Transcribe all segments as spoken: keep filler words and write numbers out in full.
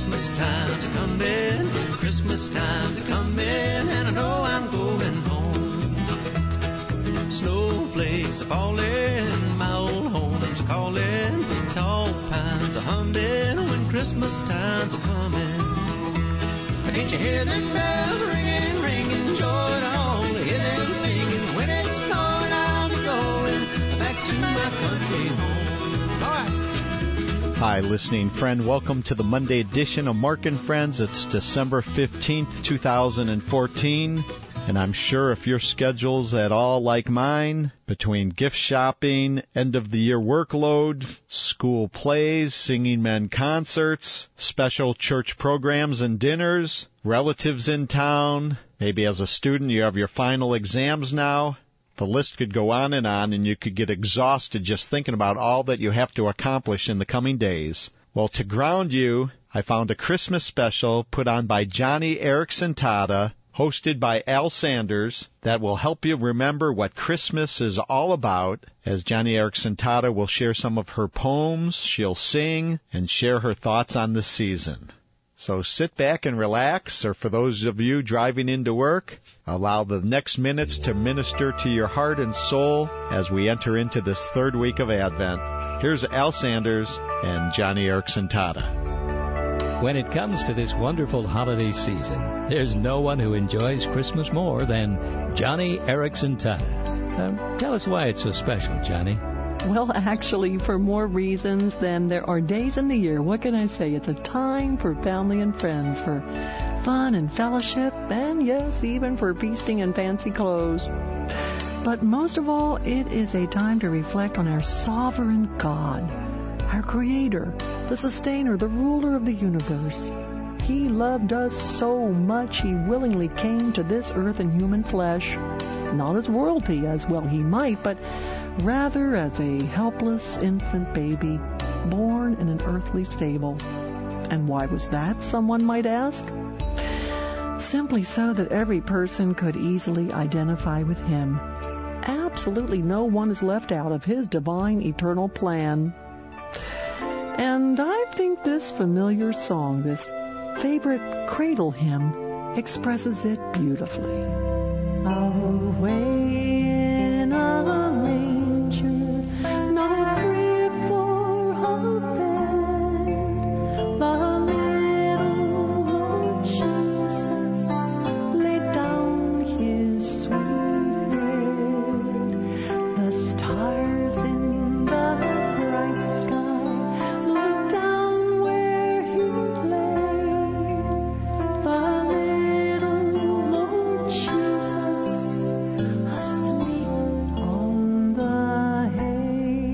Christmas time's coming, Christmas time's coming, and I know I'm going home. Snowflakes are falling, my old home's calling, tall pines are humming when Christmas time's coming. Can't you hear them bells ringing, ringing, joy to all, hear them singing, when it's snowing I'll be going back to my country home. All right. Hi, listening friend. Welcome to the Monday edition of Mark and Friends. It's December fifteenth, two thousand fourteen. And I'm sure if your schedule's at all like mine, between gift shopping, end-of-the-year workload, school plays, singing men concerts, special church programs and dinners, relatives in town, maybe as a student you have your final exams now, the list could go on and on, and you could get exhausted just thinking about all that you have to accomplish in the coming days. Well, to ground you, I found a Christmas special put on by Johnny Erickson Tada, hosted by Al Sanders, that will help you remember what Christmas is all about, as Johnny Erickson Tada will share some of her poems, she'll sing, and share her thoughts on the season. So sit back and relax, or for those of you driving into work, allow the next minutes to minister to your heart and soul as we enter into this third week of Advent. Here's Al Sanders and Johnny Erickson Tada. When it comes to this wonderful holiday season, there's no one who enjoys Christmas more than Johnny Erickson Tada. Um, tell us why it's so special, Johnny. Well, actually, for more reasons than there are days in the year. What can I say? It's a time for family and friends, for fun and fellowship, and yes, even for feasting and fancy clothes. But most of all, it is a time to reflect on our sovereign God, our Creator, the Sustainer, the Ruler of the universe. He loved us so much, He willingly came to this earth in human flesh, not as royalty, as well He might, but rather as a helpless infant baby born in an earthly stable. And why was that, someone might ask? Simply so that every person could easily identify with Him. Absolutely no one is left out of His divine eternal plan. And I think this familiar song, this favorite cradle hymn, expresses it beautifully. Away in a manger, not a crib for a bed, the little Lord Jesus laid down His sweet head. The stars in the bright sky looked down where He lay. The little Lord Jesus asleep on the hay.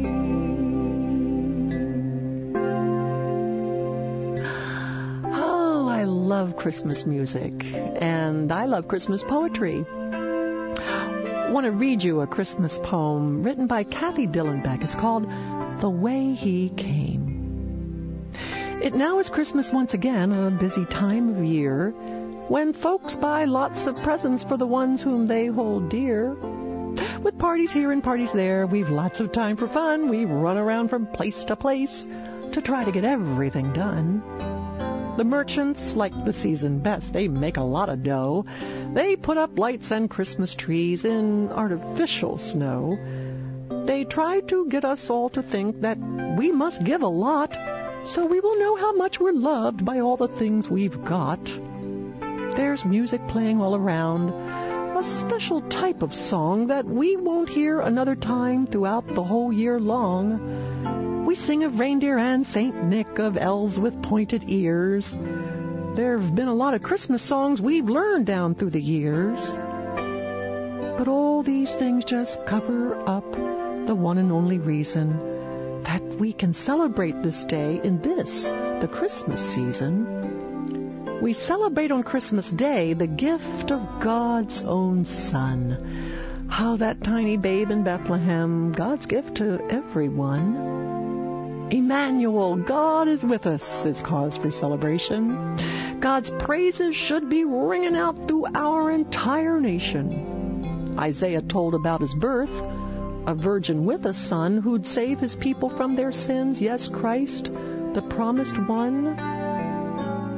Oh, I love Christmas music, and I love Christmas poetry. I want to read you a Christmas poem written by Kathy Dillenbeck. It's called The Way He Came. It now is Christmas once again, a busy time of year, when folks buy lots of presents for the ones whom they hold dear. With parties here and parties there, we've lots of time for fun. We run around from place to place to try to get everything done. The merchants like the season best. They make a lot of dough. They put up lights and Christmas trees in artificial snow. They try to get us all to think that we must give a lot, so we will know how much we're loved by all the things we've got. There's music playing all around, a special type of song that we won't hear another time throughout the whole year long. We sing of reindeer and Saint Nick, of elves with pointed ears. There have been a lot of Christmas songs we've learned down through the years. But all these things just cover up the one and only reason that we can celebrate this day in this, the Christmas season. We celebrate on Christmas Day the gift of God's own Son. How that tiny babe in Bethlehem, God's gift to everyone. Emmanuel, God is with us, is cause for celebration. God's praises should be ringing out through our entire nation. Isaiah told about His birth, a virgin with a son who'd save His people from their sins. Yes, Christ, the promised one.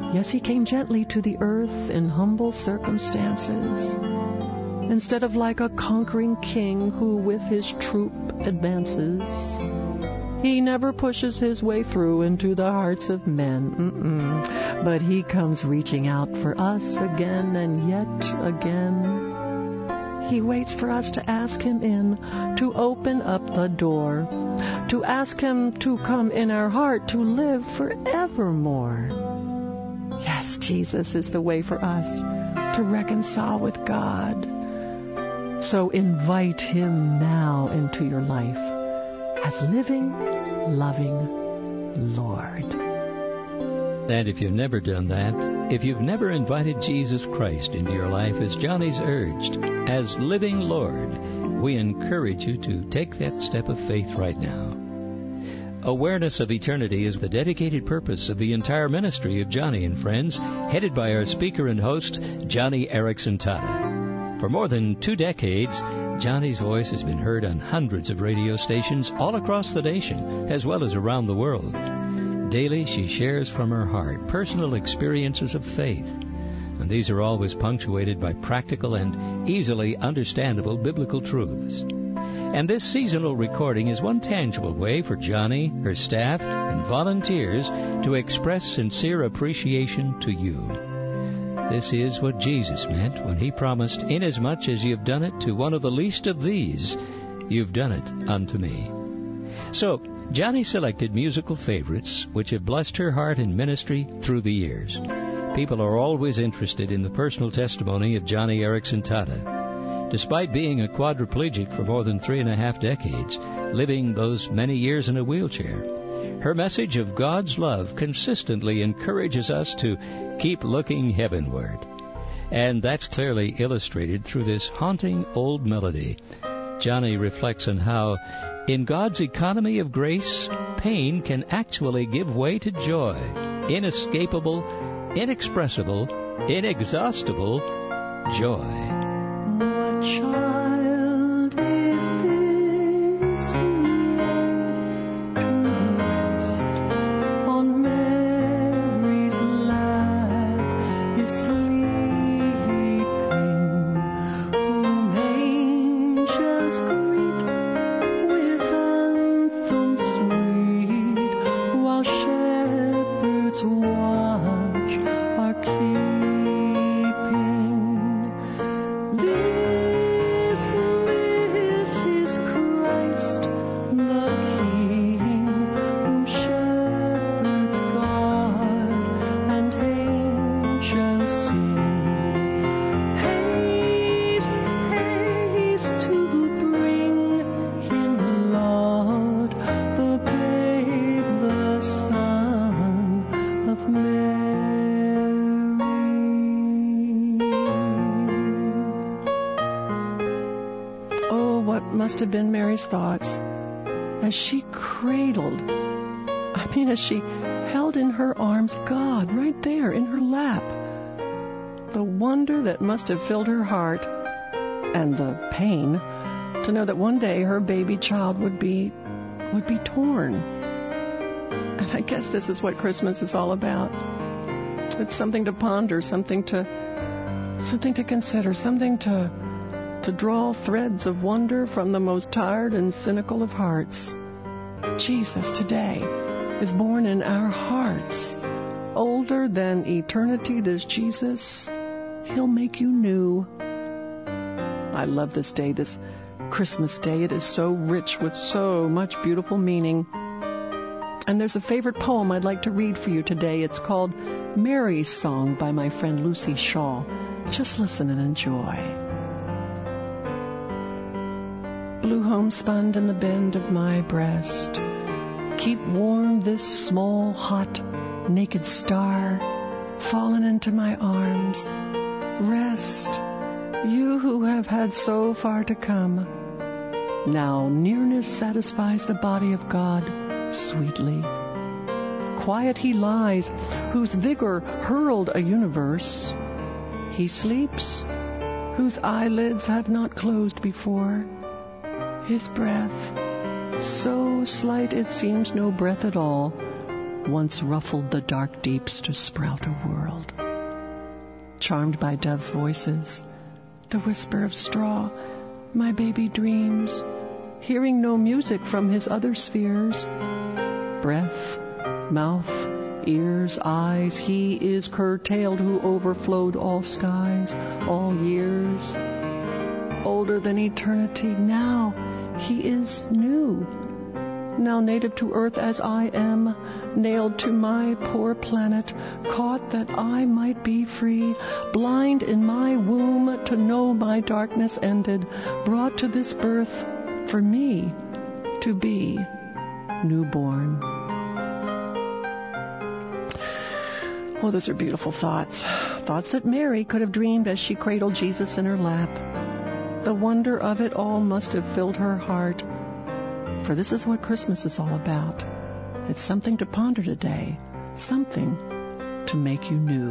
Yes, he came gently to the earth in humble circumstances, instead of like a conquering king who with his troop advances. He never pushes his way through into the hearts of men, Mm-mm. but he comes reaching out for us again and yet again. He waits for us to ask him in, to open up the door, to ask him to come in our heart, to live forevermore. Yes, Jesus is the way for us to reconcile with God. So invite him now into your life as living, loving Lord. And if you've never done that, if you've never invited Jesus Christ into your life as Johnny's urged, as living Lord, we encourage you to take that step of faith right now. Awareness of eternity is the dedicated purpose of the entire ministry of Johnny and Friends, headed by our speaker and host, Joni Eareckson Tada. For more than two decades, Johnny's voice has been heard on hundreds of radio stations all across the nation, as well as around the world. Daily, she shares from her heart personal experiences of faith, and these are always punctuated by practical and easily understandable biblical truths. And this seasonal recording is one tangible way for Johnny, her staff, and volunteers to express sincere appreciation to you. This is what Jesus meant when he promised, "Inasmuch as you've done it to one of the least of these, you've done it unto me." So, Johnny selected musical favorites which have blessed her heart and ministry through the years. People are always interested in the personal testimony of Joni Eareckson Tada. Despite being a quadriplegic for more than three and a half decades, living those many years in a wheelchair, her message of God's love consistently encourages us to keep looking heavenward. And that's clearly illustrated through this haunting old melody. Johnny reflects on how, in God's economy of grace, pain can actually give way to joy, inescapable, inexpressible, inexhaustible joy. What child is this who laid to rest on Mary's lap is sleeping, whom angels greet with anthems sweet, while shepherds watch are keeping? This, this is Christ the King, whom shepherds guard and angels sing. Haste, haste to bring him, Lord, the babe, the Son of Mary. Oh, what must have been Mary's thoughts as she cradled, I mean, as she held in her arms God right there in her lap. The wonder that must have filled her heart, and the pain to know that one day her baby child would be would be torn. And I guess this is what Christmas is all about. It's something to ponder, something to something to consider, something to to draw threads of wonder from the most tired and cynical of hearts. Jesus today is born in our hearts. Older than eternity, this Jesus, he'll make you new. I love this day, this Christmas day. It is so rich with so much beautiful meaning. And there's a favorite poem I'd like to read for you today. It's called Mary's Song by my friend Lucy Shaw. Just listen and enjoy. Blue homespun in the bend of my breast, keep warm this small, hot, naked star, fallen into my arms. Rest, you who have had so far to come. Now nearness satisfies the body of God sweetly. Quiet he lies, whose vigor hurled a universe. He sleeps, whose eyelids have not closed before. His breath, so slight it seems no breath at all, once ruffled the dark deeps to sprout a world. Charmed by doves' voices, the whisper of straw, my baby dreams, hearing no music from his other spheres. Breath, mouth, ears, eyes, he is curtailed who overflowed all skies, all years. Older than eternity, now he is new. Now native to earth as I am, nailed to my poor planet, caught that I might be free, blind in my womb to know my darkness ended, brought to this birth for me to be newborn. Oh, those are beautiful thoughts. Thoughts that Mary could have dreamed as she cradled Jesus in her lap. The wonder of it all must have filled her heart. For this is what Christmas is all about. It's something to ponder today, something to make you new.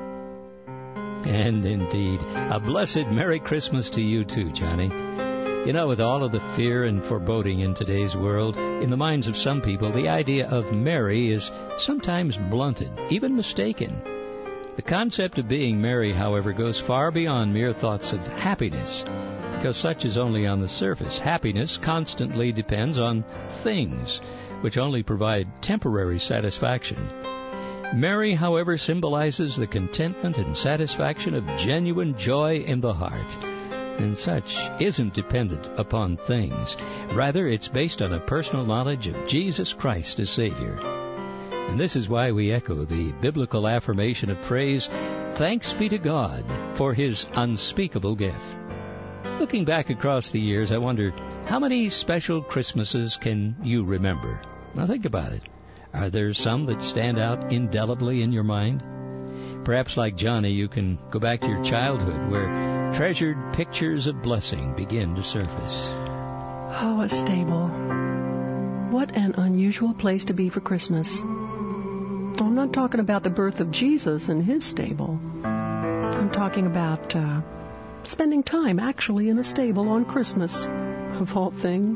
And indeed, a blessed Merry Christmas to you too, Johnny. You know, with all of the fear and foreboding in today's world, in the minds of some people, the idea of merry is sometimes blunted, even mistaken. The concept of being merry, however, goes far beyond mere thoughts of happiness, because such is only on the surface. Happiness constantly depends on things, which only provide temporary satisfaction. Merry, however, symbolizes the contentment and satisfaction of genuine joy in the heart. And such isn't dependent upon things. Rather, it's based on a personal knowledge of Jesus Christ as Savior. And this is why we echo the biblical affirmation of praise, "Thanks be to God for His unspeakable gift." Looking back across the years, I wonder, how many special Christmases can you remember? Now think about it. Are there some that stand out indelibly in your mind? Perhaps like Johnny, you can go back to your childhood where treasured pictures of blessing begin to surface. Oh, a stable. What an unusual place to be for Christmas. I'm not talking about the birth of Jesus in his stable. I'm talking about uh, spending time actually in a stable on Christmas, of all things.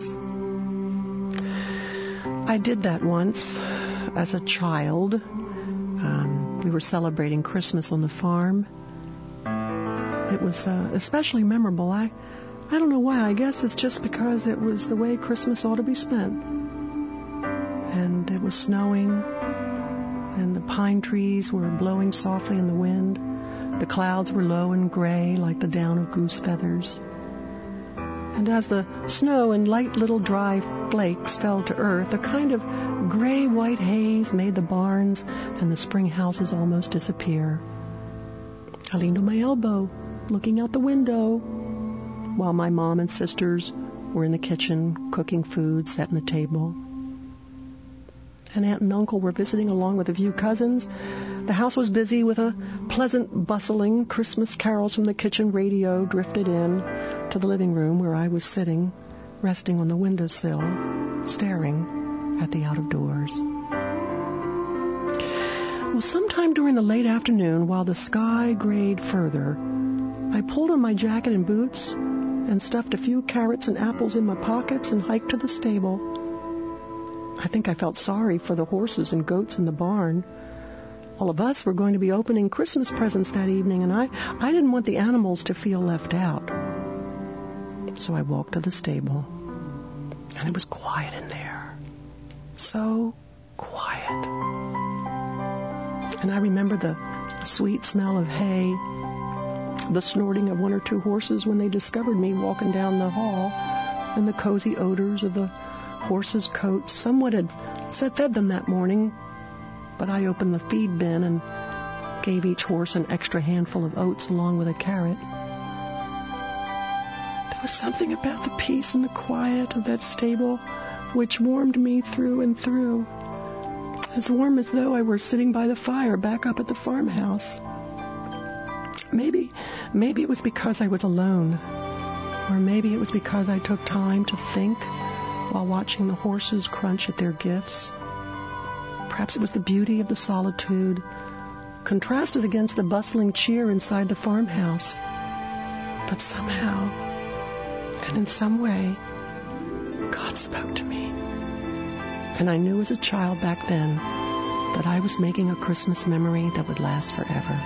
I did that once as a child. Um, we were celebrating Christmas on the farm. It was uh, especially memorable. I, I don't know why. I guess it's just because it was the way Christmas ought to be spent. And it was snowing, and the pine trees were blowing softly in the wind. The clouds were low and gray like the down of goose feathers. And as the snow and light little dry flakes fell to earth, a kind of gray-white haze made the barns and the spring houses almost disappear. I leaned on my elbow, looking out the window, while my mom and sisters were in the kitchen cooking food set on the table. And Aunt and Uncle were visiting along with a few cousins. The house was busy with a pleasant, bustling. Christmas carols from the kitchen radio drifted in to the living room where I was sitting, resting on the windowsill, staring at the out of doors. Well, sometime during the late afternoon, while the sky grayed further, I pulled on my jacket and boots and stuffed a few carrots and apples in my pockets and hiked to the stable. I think I felt sorry for the horses and goats in the barn. All of us were going to be opening Christmas presents that evening, and I, I didn't want the animals to feel left out. So I walked to the stable, and it was quiet in there. So quiet. And I remember the sweet smell of hay, the snorting of one or two horses when they discovered me walking down the hall, and the cozy odors of the horses' coats. Someone had fed them that morning, but I opened the feed bin and gave each horse an extra handful of oats along with a carrot. There was something about the peace and the quiet of that stable which warmed me through and through, as warm as though I were sitting by the fire back up at the farmhouse. Maybe, maybe it was because I was alone, or maybe it was because I took time to think while watching the horses crunch at their gifts. Perhaps it was the beauty of the solitude, contrasted against the bustling cheer inside the farmhouse. But somehow, and in some way, God spoke to me. And I knew as a child back then that I was making a Christmas memory that would last forever.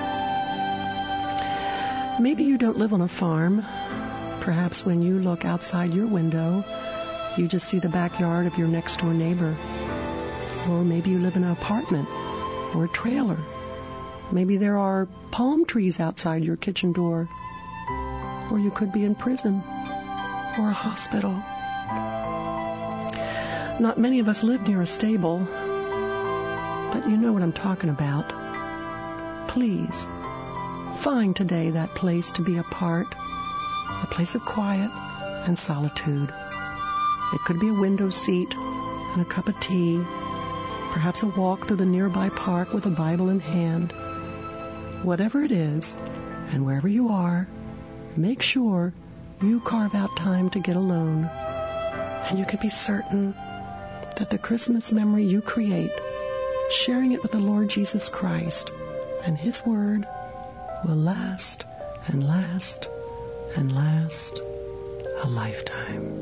Maybe you don't live on a farm. Perhaps when you look outside your window, you just see the backyard of your next-door neighbor. Or maybe you live in an apartment or a trailer. Maybe there are palm trees outside your kitchen door. Or you could be in prison or a hospital. Not many of us live near a stable, but you know what I'm talking about. Please, find today that place to be a part, a place of quiet and solitude. It could be a window seat and a cup of tea, perhaps a walk through the nearby park with a Bible in hand. Whatever it is, and wherever you are, make sure you carve out time to get alone, and you can be certain that the Christmas memory you create, sharing it with the Lord Jesus Christ and His Word, will last and last and last a lifetime.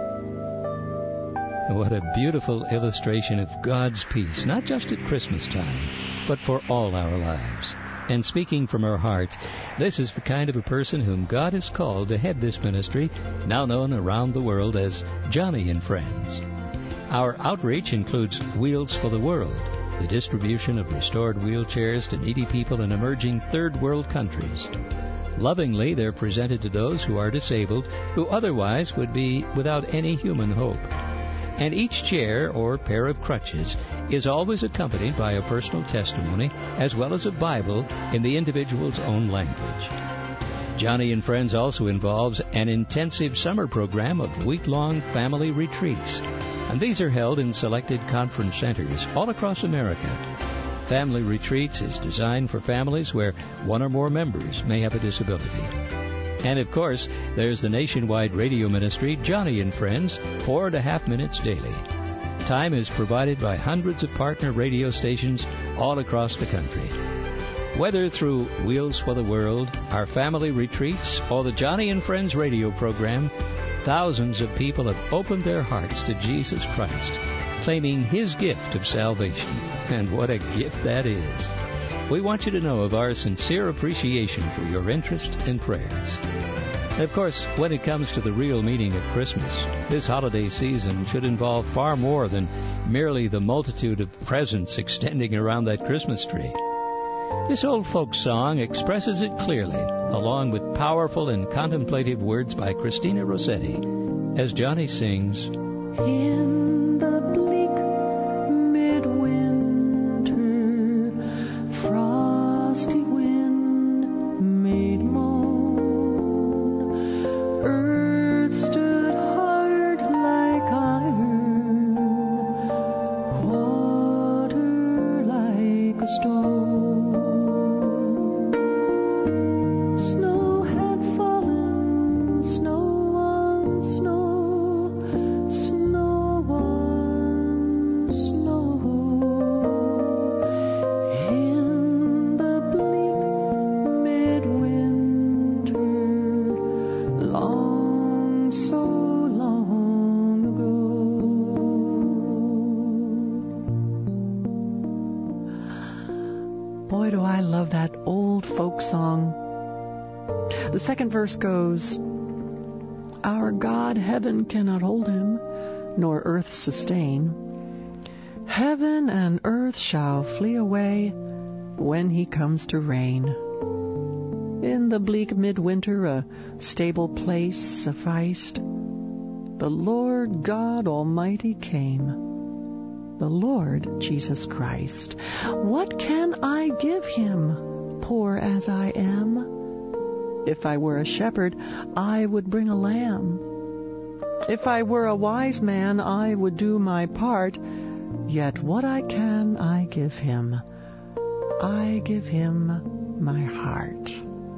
What a beautiful illustration of God's peace, not just at Christmas time, but for all our lives. And speaking from her heart, this is the kind of a person whom God has called to head this ministry, now known around the world as Joni and Friends. Our outreach includes Wheels for the World, the distribution of restored wheelchairs to needy people in emerging third world countries. Lovingly, they're presented to those who are disabled, who otherwise would be without any human hope. And each chair or pair of crutches is always accompanied by a personal testimony as well as a Bible in the individual's own language. Joni and Friends also involves an intensive summer program of week-long family retreats. And these are held in selected conference centers all across America. Family Retreats is designed for families where one or more members may have a disability. And, of course, there's the nationwide radio ministry, Joni and Friends, four and a half minutes daily. Time is provided by hundreds of partner radio stations all across the country. Whether through Wheels for the World, our family retreats, or the Joni and Friends radio program, thousands of people have opened their hearts to Jesus Christ, claiming His gift of salvation. And what a gift that is. We want you to know of our sincere appreciation for your interest and prayers. Of course, when it comes to the real meaning of Christmas, this holiday season should involve far more than merely the multitude of presents extending around that Christmas tree. This old folk song expresses it clearly, along with powerful and contemplative words by Christina Rossetti, as Joni sings, In the bleak midwinter, frosty wind made moan, earth stood hard like iron, water like a stone. Snow had fallen, snow on snow, snow on snow. In the bleak midwinter, long, so long ago. Boy, do I love that old folk song. The second verse goes, Our God, heaven cannot hold him, nor earth sustain. Heaven and earth shall flee away when he comes to reign. In the bleak midwinter a stable place sufficed. The Lord God Almighty came, the Lord Jesus Christ. What can I give him, poor as I am? If I were a shepherd, I would bring a lamb. If I were a wise man, I would do my part. Yet what I can, I give him. I give him my heart.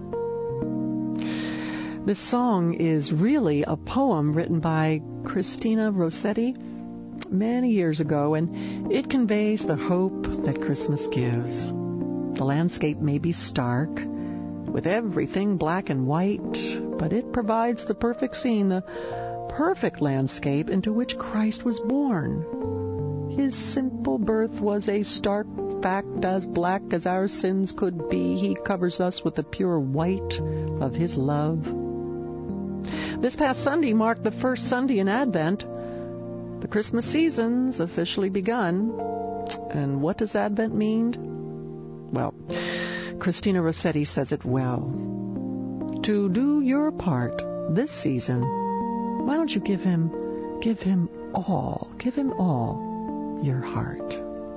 This song is really a poem written by Christina Rossetti many years ago, and it conveys the hope that Christmas gives. The landscape may be stark, with everything black and white, but it provides the perfect scene, the perfect landscape into which Christ was born. His simple birth was a stark fact, as black as our sins could be. He covers us with the pure white of His love. This past Sunday marked the first Sunday in Advent. The Christmas season's officially begun. And what does Advent mean? Well, Christina Rossetti says it well. To do your part this season, why don't you give Him, give Him all, give Him all your heart.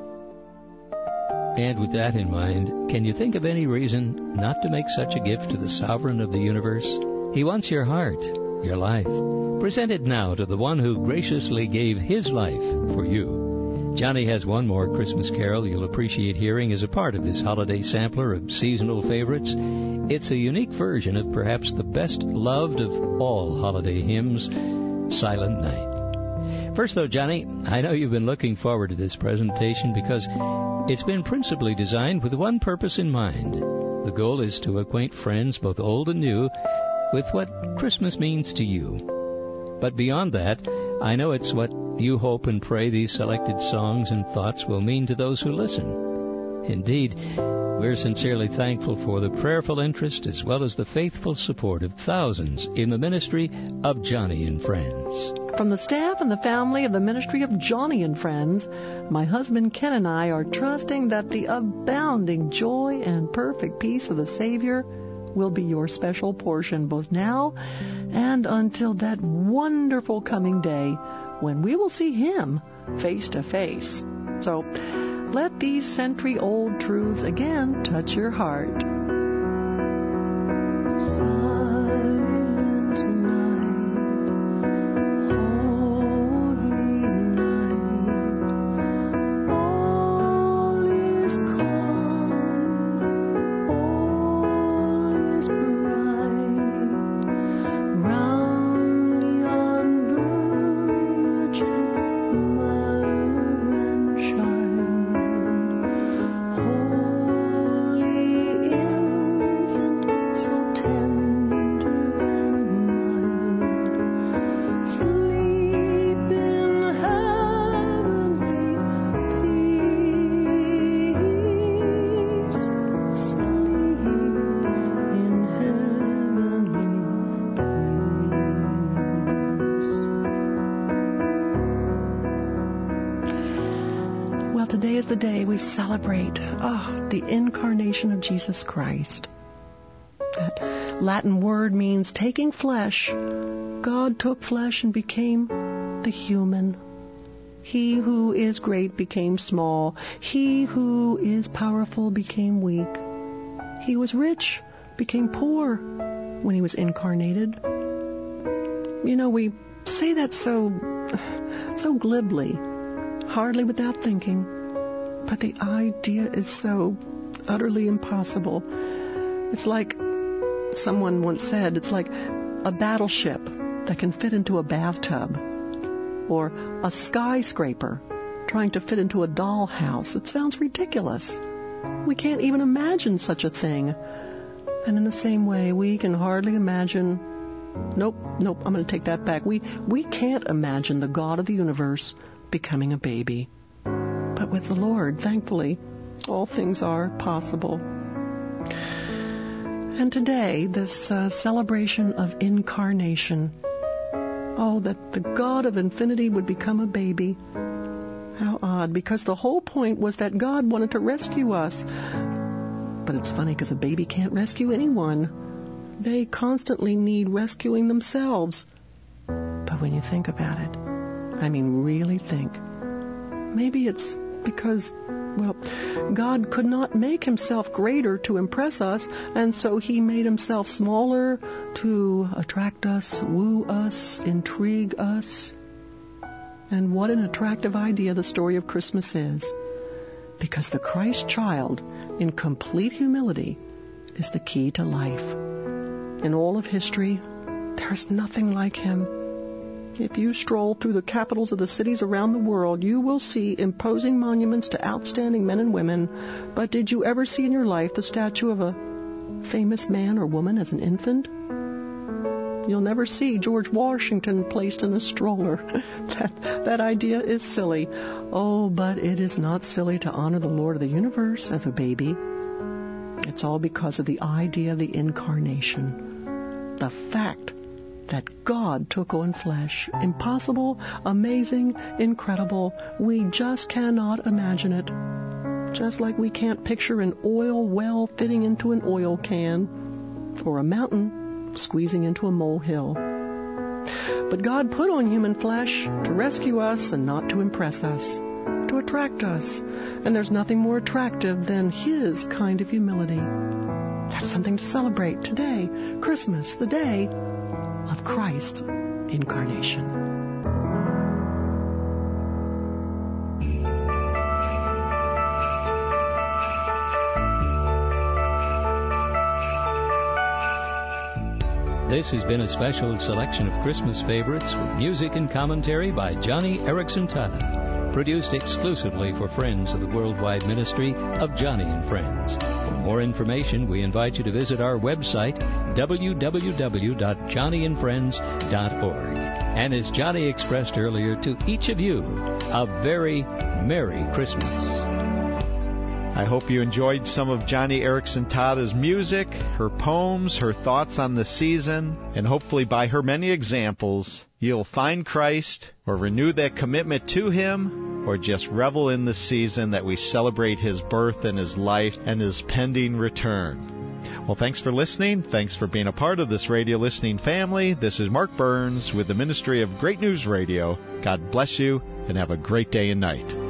And with that in mind, can you think of any reason not to make such a gift to the Sovereign of the universe? He wants your heart, your life. Present it now to the one who graciously gave His life for you. Johnny has one more Christmas carol you'll appreciate hearing as a part of this holiday sampler of seasonal favorites. It's a unique version of perhaps the best loved of all holiday hymns, Silent Night. First, though, Johnny, I know you've been looking forward to this presentation because it's been principally designed with one purpose in mind. The goal is to acquaint friends, both old and new, with what Christmas means to you. But beyond that, I know it's what you hope and pray these selected songs and thoughts will mean to those who listen. Indeed, we're sincerely thankful for the prayerful interest as well as the faithful support of thousands in the ministry of Johnny and Friends. From the staff and the family of the ministry of Johnny and Friends, my husband Ken and I are trusting that the abounding joy and perfect peace of the Savior will be your special portion both now and until that wonderful coming day when we will see Him face to face. So let these century-old truths again touch your heart. Today is the day we celebrate oh, the incarnation of Jesus Christ. That Latin word means taking flesh. God took flesh and became the human. He who is great became small. He who is powerful became weak. He was rich, became poor when He was incarnated. You know, we say that so, so glibly, hardly without thinking. But the idea is so utterly impossible. It's like someone once said, it's like a battleship that can fit into a bathtub, or a skyscraper trying to fit into a dollhouse. It sounds ridiculous. We can't even imagine such a thing. And in the same way, we can hardly imagine... Nope, nope, I'm going to take that back. We, we can't imagine the God of the universe becoming a baby. But with the Lord, thankfully, all things are possible. And today, this uh, celebration of incarnation, oh, that the God of infinity would become a baby. How odd, because the whole point was that God wanted to rescue us. But it's funny because a baby can't rescue anyone. They constantly need rescuing themselves. But when you think about it, I mean really think, maybe it's because, well, God could not make Himself greater to impress us, and so He made Himself smaller to attract us, woo us, intrigue us. And what an attractive idea the story of Christmas is. Because the Christ child, in complete humility, is the key to life. In all of history, there's nothing like Him. If you stroll through the capitals of the cities around the world, you will see imposing monuments to outstanding men and women. But did you ever see in your life the statue of a famous man or woman as an infant? You'll never see George Washington placed in a stroller. that, that idea is silly. Oh, but it is not silly to honor the Lord of the universe as a baby. It's all because of the idea of the incarnation. The fact that God took on flesh. Impossible, amazing, incredible. We just cannot imagine it. Just like we can't picture an oil well fitting into an oil can or a mountain squeezing into a molehill. But God put on human flesh to rescue us and not to impress us, to attract us. And there's nothing more attractive than His kind of humility. That's something to celebrate today, Christmas, the day of Christ's incarnation. This has been a special selection of Christmas favorites with music and commentary by Johnny Erickson Tata, produced exclusively for friends of the worldwide ministry of Johnny and Friends. For more information, we invite you to visit our website, w w w dot johnny and friends dot org. And as Johnny expressed earlier, to each of you, a very Merry Christmas. I hope you enjoyed some of Johnny Erickson Tada's music, her poems, her thoughts on the season, and hopefully by her many examples, you'll find Christ or renew that commitment to Him or just revel in the season that we celebrate His birth and His life and His pending return. Well, thanks for listening. Thanks for being a part of this radio listening family. This is Mark Burns with the Ministry of Great News Radio. God bless you and have a great day and night.